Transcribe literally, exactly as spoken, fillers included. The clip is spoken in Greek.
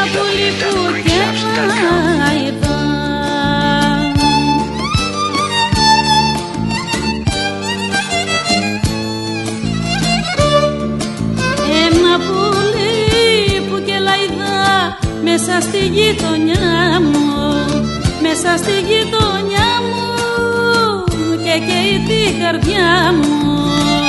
πουλί που κερνάει εδώ. Ένα πουλί που κελαϊδά μέσα στη γειτονιά μου, μέσα στη γειτονιά μου και καίει την καρδιά μου.